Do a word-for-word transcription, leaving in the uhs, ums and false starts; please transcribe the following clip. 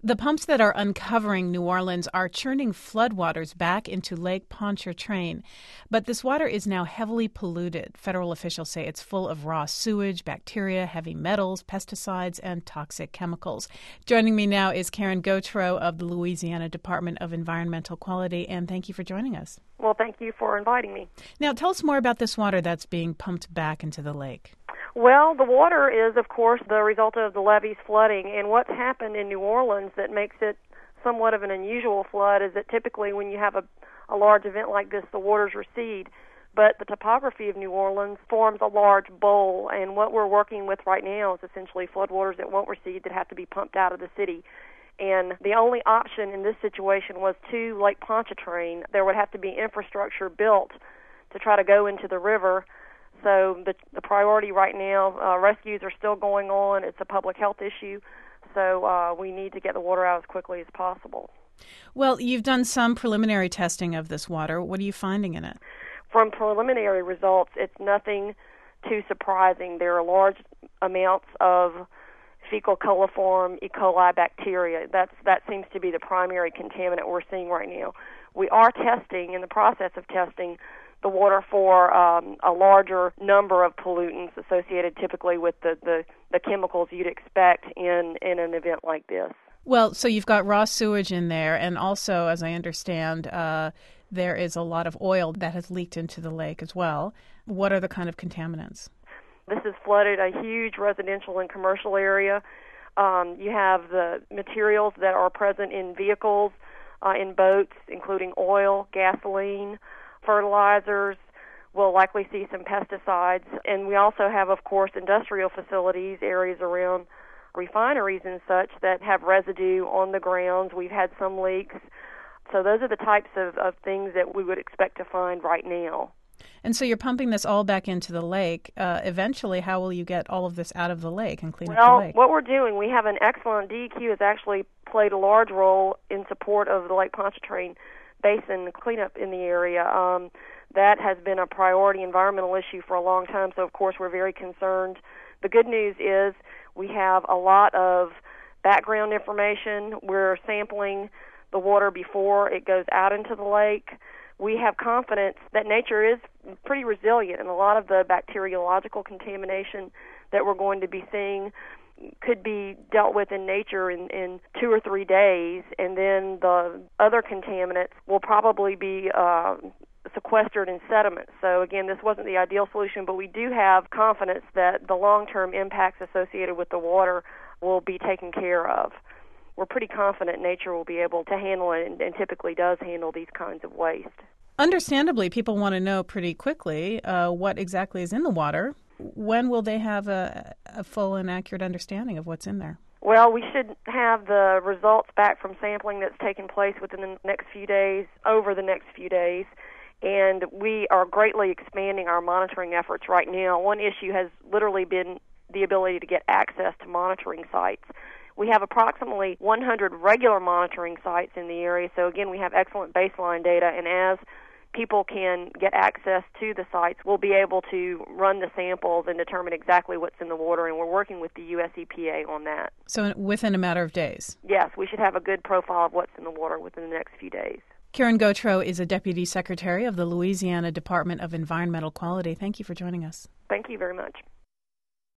The pumps that are uncovering New Orleans are churning floodwaters back into Lake Pontchartrain. But this water is now heavily polluted. Federal officials say it's full of raw sewage, bacteria, heavy metals, pesticides, and toxic chemicals. Joining me now is Karen Gautreaux of the Louisiana Department of Environmental Quality, and thank you for joining us. Well, thank you for inviting me. Now, tell us more about this water that's being pumped back into the lake. Well, the water is, of course, the result of the levees flooding, and what's happened in New Orleans that makes it somewhat of an unusual flood is that typically when you have a, a large event like this, the waters recede, but the topography of New Orleans forms a large bowl, and what we're working with right now is essentially floodwaters that won't recede that have to be pumped out of the city. And the only option in this situation was to Lake Pontchartrain. There would have to be infrastructure built to try to go into the river. So the, the priority right now, uh, rescues are still going on. It's a public health issue, so uh, we need to get the water out as quickly as possible. Well, you've done some preliminary testing of this water. What are you finding in it? From preliminary results, it's nothing too surprising. There are large amounts of fecal coliform E. coli bacteria. That's, that seems to be the primary contaminant we're seeing right now. We are testing, in the process of testing, the water for um, a larger number of pollutants associated typically with the, the, the chemicals you'd expect in, in an event like this. Well, so you've got raw sewage in there, and also, as I understand, uh, there is a lot of oil that has leaked into the lake as well. What are the kind of contaminants? This has flooded a huge residential and commercial area. Um, you have the materials that are present in vehicles, uh, in boats, including oil, gasoline, fertilizers. We'll likely see some pesticides. And we also have, of course, industrial facilities, areas around refineries and such that have residue on the grounds. We've had some leaks. So those are the types of, of things that we would expect to find right now. And so you're pumping this all back into the lake. Uh, eventually, how will you get all of this out of the lake and clean well, up the lake? Well, what we're doing, we have an excellent, D E Q has actually played a large role in support of the Lake Pontchartrain Basin cleanup in the area. Um, that has been a priority environmental issue for a long time, so of course we're very concerned. The good news is we have a lot of background information. We're sampling the water before it goes out into the lake. We have confidence that nature is pretty resilient, and a lot of the bacteriological contamination that we're going to be seeing could be dealt with in nature in, in two or three days, and then the other contaminants will probably be uh, sequestered in sediment. So again, this wasn't the ideal solution, but we do have confidence that the long-term impacts associated with the water will be taken care of. We're pretty confident nature will be able to handle it, and, and typically does handle these kinds of waste. Understandably, people want to know pretty quickly uh, what exactly is in the water. When will they have a, a full and accurate understanding of what's in there? Well, we should have the results back from sampling that's taken place within the next few days, over the next few days, and we are greatly expanding our monitoring efforts right now. One issue has literally been the ability to get access to monitoring sites. We have approximately one hundred regular monitoring sites in the area, so again, we have excellent baseline data, and as people can get access to the sites, we'll be able to run the samples and determine exactly what's in the water, and we're working with the U S E P A on that. So within a matter of days? Yes, we should have a good profile of what's in the water within the next few days. Karen Gautreaux is a Deputy Secretary of the Louisiana Department of Environmental Quality. Thank you for joining us. Thank you very much.